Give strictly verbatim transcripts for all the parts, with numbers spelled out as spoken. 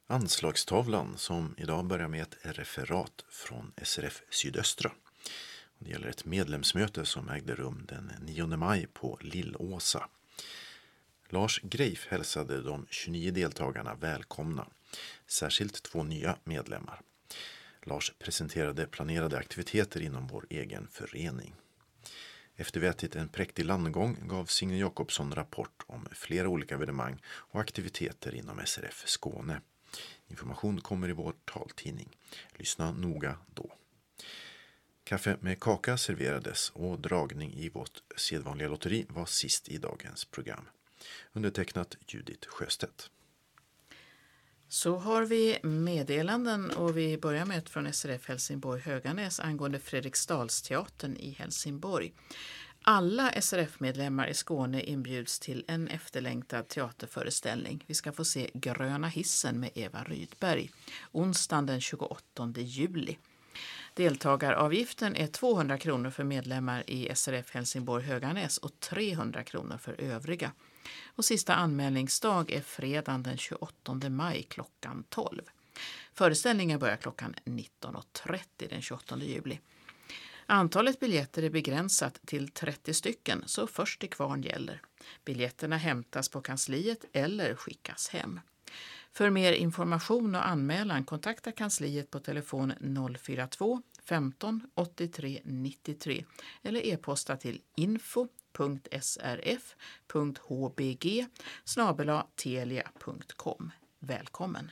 Anslagstavlan som idag börjar med ett referat från S R F Sydöstra. Det gäller ett medlemsmöte som ägde rum den nionde maj på Lillåsa. Lars Greif hälsade de tjugonio deltagarna välkomna, särskilt två nya medlemmar. Lars presenterade planerade aktiviteter inom vår egen förening. Efter vi ätit en präktig landgång gav Signe Jakobsson rapport om flera olika evenemang och aktiviteter inom S R F Skåne. Information kommer i vår taltidning. Lyssna noga då. Kaffe med kaka serverades och dragning i vårt sedvanliga lotteri var sist i dagens program. Undertecknat Judith Sjöstedt. Så har vi meddelanden och vi börjar med ett från S R F Helsingborg Höganäs angående Fredriksdalsteatern i Helsingborg. Alla S R F-medlemmar i Skåne inbjuds till en efterlängtad teaterföreställning. Vi ska få se Gröna hissen med Eva Rydberg onsdagen den tjugoåttonde juli. Deltagaravgiften är tvåhundra kronor för medlemmar i S R F Helsingborg Höganäs och trehundra kronor för övriga. Och sista anmälningsdag är fredagen den tjugoåttonde maj klockan tolv. Föreställningen börjar klockan nitton och trettio den tjugoåttonde juli. Antalet biljetter är begränsat till trettio stycken, så först till kvarn gäller. Biljetterna hämtas på kansliet eller skickas hem. För mer information och anmälan kontakta kansliet på telefon noll fyra två femton åttiotre nittiotre eller e-posta till info punkt s r f punkt h b g snabel-a telia punkt com. Välkommen!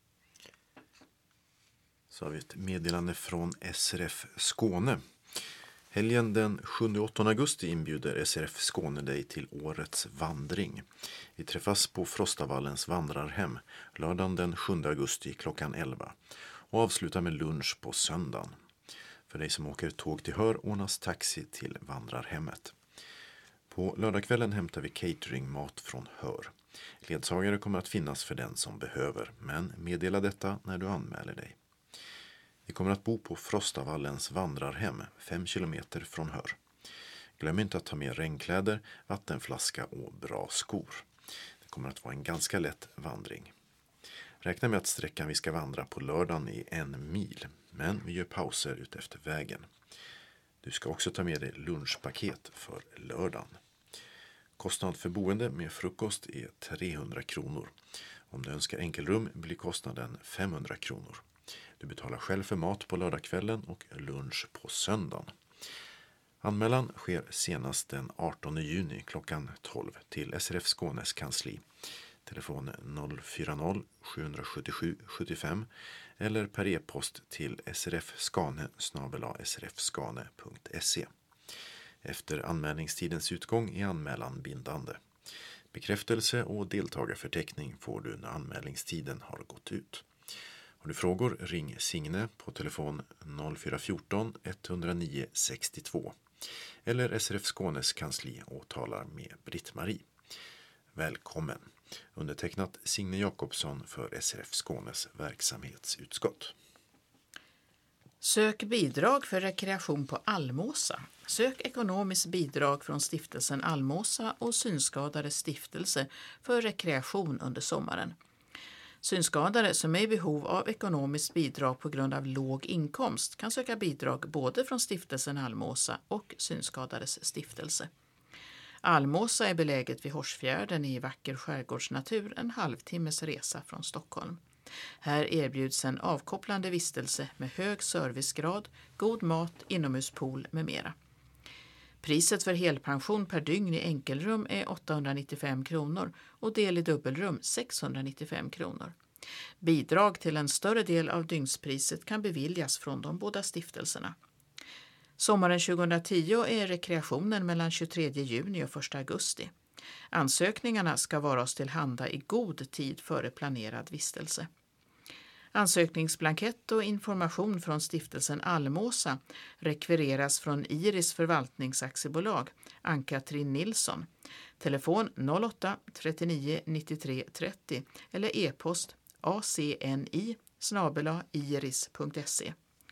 Så har vi ett meddelande från S R F Skåne. Helgen den sjunde och åttonde augusti inbjuder S R F Skåne dig till årets vandring. Vi träffas på Frostavallens vandrarhem lördagen den sjunde augusti klockan elva och avslutar med lunch på söndagen. För dig som åker tåg till Hör ordnas taxi till vandrarhemmet. På lördagskvällen hämtar vi catering mat från Hör. Ledsagare kommer att finnas för den som behöver, men meddela detta när du anmäler dig. Vi kommer att bo på Frostavallens vandrarhem, fem kilometer från Hör. Glöm inte att ta med regnkläder, vattenflaska och bra skor. Det kommer att vara en ganska lätt vandring. Räkna med att sträckan vi ska vandra på lördagen är en mil, men vi gör pauser ut efter vägen. Du ska också ta med dig lunchpaket för lördagen. Kostnad för boende med frukost är trehundra kronor. Om du önskar enkelrum blir kostnaden femhundra kronor. Du betalar själv för mat på lördagskvällen och lunch på söndagen. Anmälan sker senast den artonde juni klockan tolv till S R F Skånes kansli. Telefon noll fyra noll sju sju sju sju fem eller per e-post till srfskane snabel-a srfskane punkt se. Efter anmälningstidens utgång är anmälan bindande. Bekräftelse och deltagarförteckning får du när anmälningstiden har gått ut. Har du frågor, ring Signe på telefon noll fyra fjorton etthundranio sextiotvå eller S R F Skånes kansli och talar med Britt-Marie. Välkommen! Undertecknat Signe Jakobsson för S R F Skånes verksamhetsutskott. Sök bidrag för rekreation på Almåsa. Sök ekonomiskt bidrag från stiftelsen Almåsa och Synskadade stiftelse för rekreation under sommaren. Synskadade som är i behov av ekonomiskt bidrag på grund av låg inkomst kan söka bidrag både från stiftelsen Almåsa och Synskadades stiftelse. Almåsa är beläget vid Horsfjärden i vacker skärgårdsnatur en halvtimmes resa från Stockholm. Här erbjuds en avkopplande vistelse med hög servicegrad, god mat, inomhuspool med mera. Priset för helpension per dygn i enkelrum är åttahundranittiofem kronor och del i dubbelrum sexhundranittiofem kronor. Bidrag till en större del av dygnspriset kan beviljas från de båda stiftelserna. Sommaren tjugohundratio är rekreationen mellan tjugotredje juni och första augusti. Ansökningarna ska vara oss tillhanda i god tid före planerad vistelse. Ansökningsblankett och information från stiftelsen Almåsa rekvireras från Iris förvaltningsaktiebolag, Ann-Katrin Nilsson. Telefon noll åtta trettionio nittiotre trettio eller e-post acni snabel-a iris punkt se.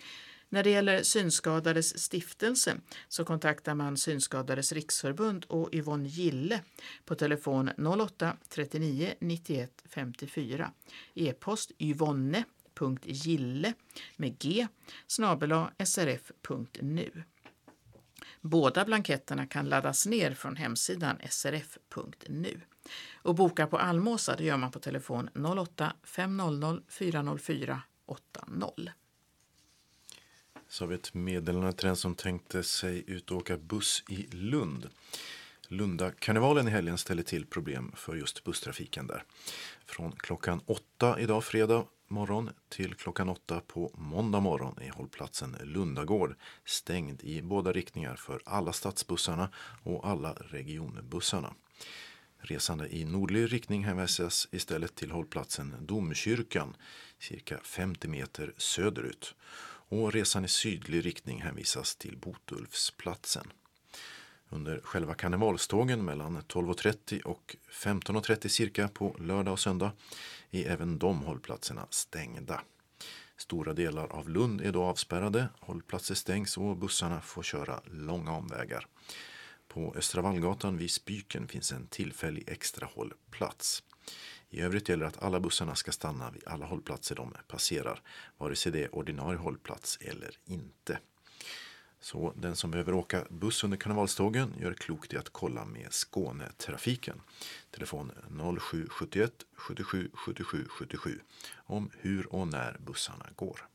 När det gäller Synskadades stiftelse så kontaktar man Synskadades riksförbund och Yvonne Gille på telefon noll åtta trettionio nittioett femtiofyra. E-post yvonne.gille med g snabel-a srf punkt nu. Båda blanketterna kan laddas ner från hemsidan srf punkt nu. Och boka på Almåsa det gör man på telefon noll åtta fem noll noll fyra noll fyra åtta noll. Så har vi ett meddelande till den som tänkte sig ut och åka buss i Lund. Lundakarnevalen i helgen ställer till problem för just busstrafiken där. Från klockan åtta idag fredag morgon till klockan åtta på måndag morgon är hållplatsen Lundagård stängd i båda riktningar för alla stadsbussarna och alla regionbussarna. Resande i nordlig riktning hänvisas istället till hållplatsen Domkyrkan cirka femtio meter söderut. Och resan i sydlig riktning hänvisas till Botulfsplatsen. Under själva karnevalstågen mellan tolv och trettio och femton och trettio cirka på lördag och söndag är även de hållplatserna stängda. Stora delar av Lund är då avspärrade, hållplatser stängs och bussarna får köra långa omvägar. På Östra Vallgatan vid Spyken finns en tillfällig extra hållplats. I övrigt gäller att alla bussarna ska stanna vid alla hållplatser de passerar, vare sig det är ordinarie hållplats eller inte. Så den som behöver åka buss under karnevalstågen gör klokt i att kolla med Skånetrafiken. Telefon noll sju sjuttioett sjuttiosju sjuttiosju sjuttiosju om hur och när bussarna går.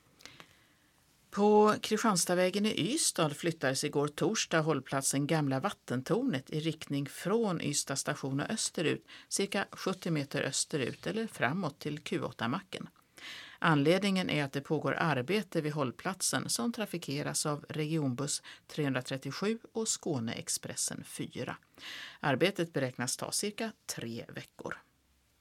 På Kristianstadvägen i Ystad flyttades igår torsdag hållplatsen Gamla vattentornet i riktning från Ystad station och österut, cirka sjuttio meter österut eller framåt till Q åtta-macken. Anledningen är att det pågår arbete vid hållplatsen som trafikeras av regionbuss trehundratrettiosju och Skåneexpressen fyra. Arbetet beräknas ta cirka tre veckor.